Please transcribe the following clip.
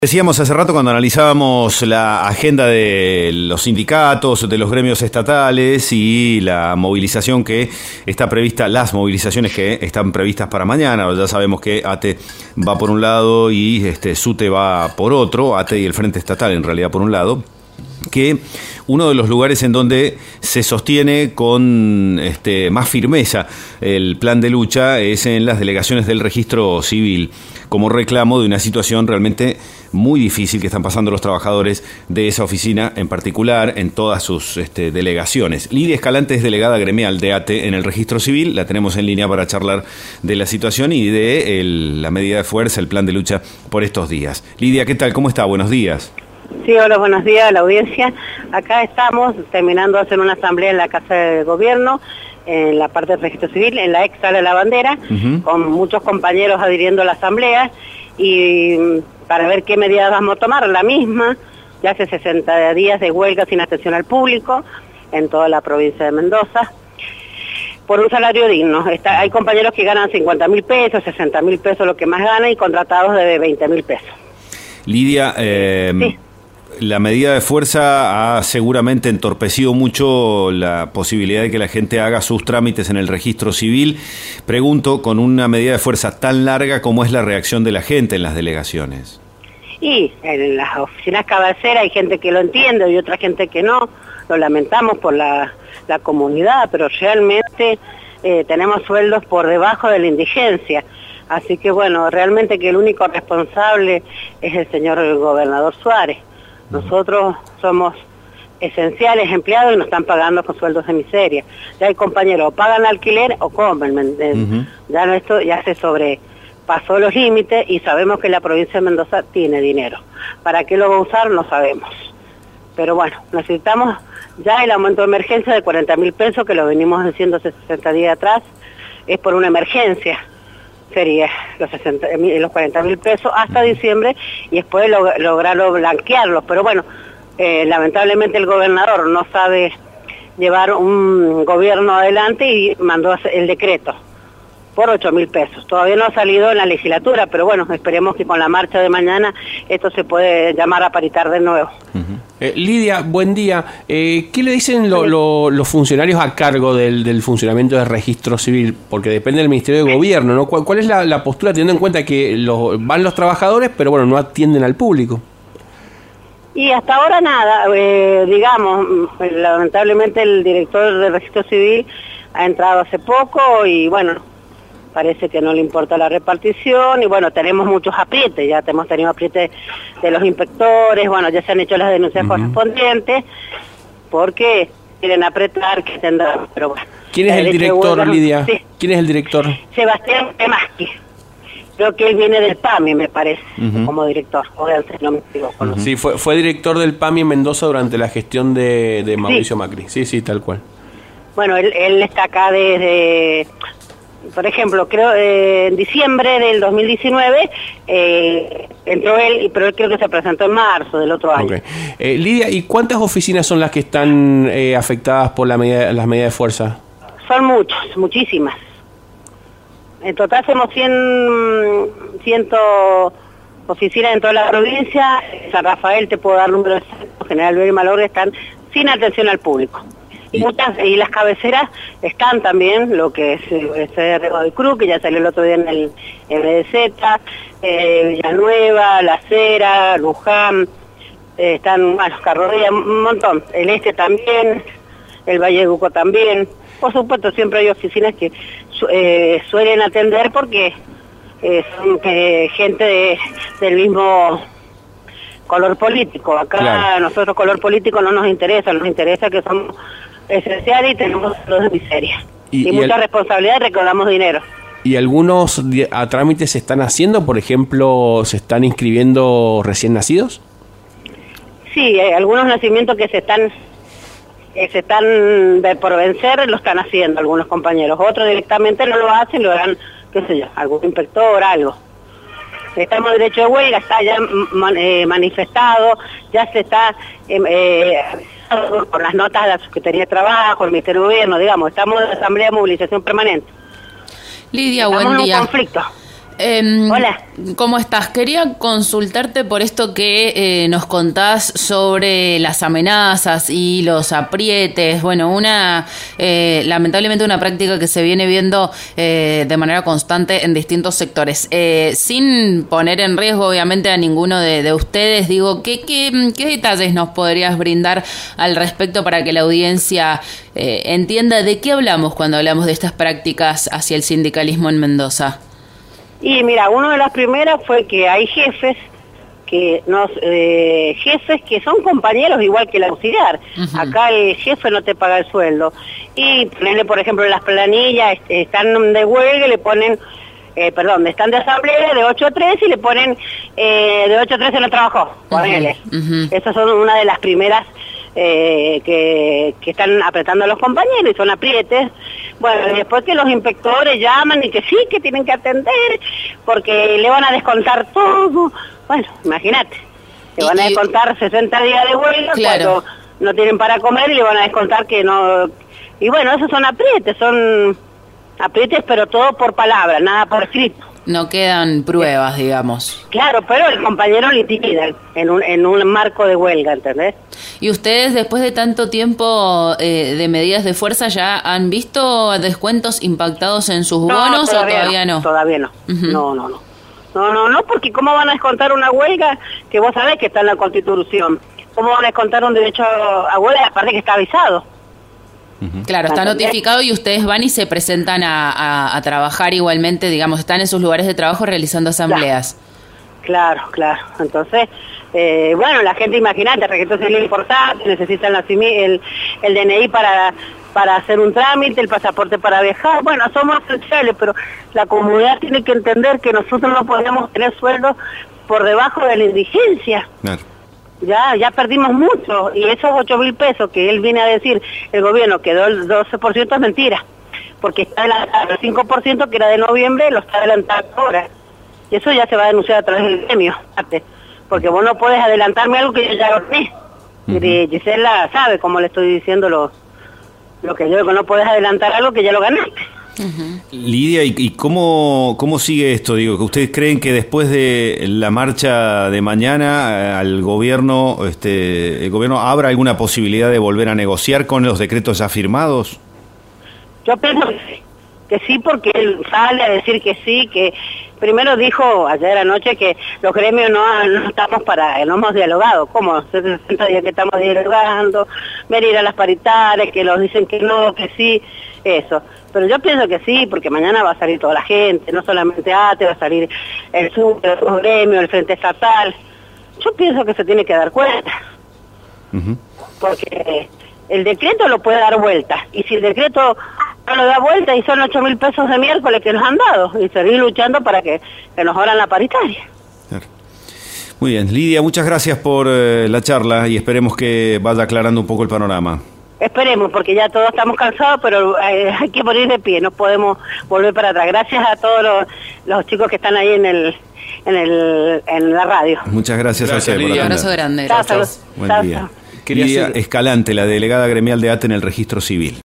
Decíamos hace rato cuando analizábamos la agenda de los sindicatos, de los gremios estatales y la movilización que está prevista, las movilizaciones que están previstas para mañana. Ya sabemos que ATE va por un lado y SUTE va por otro, ATE y el Frente Estatal en realidad por un lado, que uno de los lugares en donde se sostiene con más firmeza el plan de lucha es en las delegaciones del registro civil, como reclamo de una situación realmente muy difícil que están pasando los trabajadores de esa oficina, en particular en todas sus delegaciones. Lidia Escalante es delegada gremial de ATE en el registro civil, la tenemos en línea para charlar de la situación y de la medida de fuerza, el plan de lucha por estos días. Lidia, ¿qué tal? ¿Cómo está? Buenos días. Sí, hola, buenos días a la audiencia. Acá estamos terminando de hacer una asamblea en la Casa de Gobierno, en la parte del registro civil, en la ex sala de la bandera, con muchos compañeros adhiriendo a la asamblea y para ver qué medidas vamos a tomar. La misma, ya hace 60 días de huelga sin atención al público en toda la provincia de Mendoza, por un salario digno. Hay compañeros que ganan 50.000 pesos, 60.000 pesos lo que más ganan y contratados de 20.000 pesos. Lidia, sí. La medida de fuerza ha seguramente entorpecido mucho la posibilidad de que la gente haga sus trámites en el registro civil. Pregunto, con una medida de fuerza tan larga, ¿cómo es la reacción de la gente en las delegaciones? Y en las oficinas cabeceras hay gente que lo entiende y otra gente que no. Lo lamentamos por la comunidad, pero realmente tenemos sueldos por debajo de la indigencia. Así que bueno, realmente que el único responsable es el señor gobernador Suárez. Nosotros somos esenciales empleados y nos están pagando con sueldos de miseria. Ya hay compañeros, o pagan alquiler o comen. Ya esto ya se sobrepasó los límites y sabemos que la provincia de Mendoza tiene dinero. ¿Para qué lo va a usar? No sabemos. Pero bueno, necesitamos ya el aumento de emergencia de 40.000 pesos, que lo venimos diciendo hace 60 días atrás, es por una emergencia. Sería los 40.000 pesos hasta diciembre y después lograrlo blanquearlos. Pero bueno, lamentablemente el gobernador no sabe llevar un gobierno adelante y mandó el decreto por 8.000 pesos. Todavía no ha salido en la legislatura, pero bueno, esperemos que con la marcha de mañana esto se puede llamar a paritar de nuevo. Lidia, buen día. ¿Qué le dicen los funcionarios a cargo del funcionamiento del registro civil? Porque depende del Ministerio de Gobierno, ¿no? ¿Cuál es la postura teniendo en cuenta que van los trabajadores, pero bueno, no atienden al público? Y hasta ahora nada, digamos, lamentablemente el director del registro civil ha entrado hace poco y bueno, parece que no le importa la repartición y bueno, tenemos muchos aprietes, ya hemos tenido aprietes de los inspectores, bueno, ya se han hecho las denuncias correspondientes porque quieren apretar, que tendrán, pero bueno. ¿Quién es el director, Lidia? Sí. ¿Quién es el director? Sebastián Temaschi. Creo que él viene del PAMI, me parece, como director, o no me equivoco. Sí, fue director del PAMI en Mendoza durante la gestión de Mauricio Macri. Sí, tal cual. Bueno, él está acá desde... Por ejemplo, creo en diciembre del 2019 entró él, pero él creo que se presentó en marzo del otro año. Okay. Lidia, ¿y cuántas oficinas son las que están afectadas por las medidas de fuerza? Son muchísimas. En total somos 100 oficinas en toda la provincia. San Rafael, te puedo dar números exactos, General Belgrano y Malogro están sin atención al público. Y las cabeceras están también, lo que es Godoy Cruz, que ya salió el otro día en el MDZ, Villanueva, La Cera, Luján, están, bueno, Carrodilla, un montón. El Este también, el Valle de Uco también. Por supuesto, siempre hay oficinas que suelen atender porque son gente del mismo color político. Acá claro. Nosotros color político no nos interesa que somos esenciales y tenemos los de miseria. Y mucha responsabilidad y recordamos dinero. ¿Y algunos trámites se están haciendo? Por ejemplo, ¿se están inscribiendo recién nacidos? Sí, hay algunos nacimientos que se están por vencer, lo están haciendo algunos compañeros. Otros directamente no lo hacen, lo harán, qué sé yo, algún inspector, algo. Estamos en derecho de huelga, está ya manifestado, ya se está con las notas de la Secretaría de Trabajo, el Ministerio de Gobierno, digamos, estamos en asamblea de movilización permanente. Lidia, estamos buen día. En un conflicto. Hola. ¿Cómo estás? Quería consultarte por esto que nos contás sobre las amenazas y los aprietes. Bueno, lamentablemente una práctica que se viene viendo de manera constante en distintos sectores. Sin poner en riesgo, obviamente, a ninguno de ustedes, digo, ¿qué detalles nos podrías brindar al respecto para que la audiencia entienda de qué hablamos cuando hablamos de estas prácticas hacia el sindicalismo en Mendoza? Y mira, una de las primeras fue que hay jefes que son compañeros igual que el auxiliar. Acá el jefe no te paga el sueldo. Y ponerle, por ejemplo, en las planillas están de huelga y le ponen, están de asamblea de 8 a 3 y le ponen de 8 a 13 no trabajó. Ponele. Esas son una de las primeras que están apretando a los compañeros y son aprietes. Bueno, y después que los inspectores llaman y que sí, que tienen que atender porque le van a descontar todo. Bueno, imagínate, le van a descontar 60 días de huelga, claro, cuando no tienen para comer y le van a descontar que no. Y bueno, esos son aprietes pero todo por palabra, nada por escrito. No quedan pruebas, digamos. Claro, pero el compañero liquida en un marco de huelga, ¿entendés? ¿Y ustedes, después de tanto tiempo de medidas de fuerza, ya han visto descuentos impactados en sus bonos o todavía no? Todavía no. No, porque ¿cómo van a descontar una huelga que vos sabés que está en la Constitución? ¿Cómo van a descontar un derecho a huelga aparte que está avisado? Claro, está notificado y ustedes van y se presentan a trabajar igualmente, digamos, están en sus lugares de trabajo realizando asambleas. Claro. Entonces, bueno, la gente, imagínate, registro civil importante, necesitan el DNI para hacer un trámite, el pasaporte para viajar. Bueno, somos esenciales, pero la comunidad tiene que entender que nosotros no podemos tener sueldos por debajo de la indigencia. Claro. Ya perdimos mucho, y esos 8.000 pesos que él viene a decir, el gobierno quedó el 12%, es mentira, porque está adelantado el 5% que era de noviembre, lo está adelantando ahora, y eso ya se va a denunciar a través del gremio, porque vos no podés adelantarme algo que yo ya gané. Gisela sabe cómo le estoy diciendo lo que yo digo, no podés adelantar algo que ya lo ganaste. Lidia, ¿y cómo sigue esto? Digo, que ustedes creen que después de la marcha de mañana el gobierno abra alguna posibilidad de volver a negociar con los decretos ya firmados. Yo pienso que sí, porque él sale a decir que sí, que primero dijo ayer anoche que los gremios no estamos no hemos dialogado. ¿Cómo? 60 días que estamos dialogando, venir a las paritarias, que los dicen que no, que sí, eso. Pero yo pienso que sí, porque mañana va a salir toda la gente, no solamente ATE, va a salir el gremio, el Frente Estatal. Yo pienso que se tiene que dar cuenta. Porque el decreto lo puede dar vuelta, y si el decreto no lo da vuelta, y son 8.000 pesos de miércoles que nos han dado, y seguir luchando para que nos abran la paritaria. Claro. Muy bien, Lidia, muchas gracias por la charla, y esperemos que vaya aclarando un poco el panorama. Esperemos, porque ya todos estamos cansados, pero hay que morir de pie, no podemos volver para atrás. Gracias a todos los chicos que están ahí en la radio. Muchas gracias a usted. Un abrazo grande. Buen día. Lidia Escalante, la delegada gremial de ATE en el Registro Civil.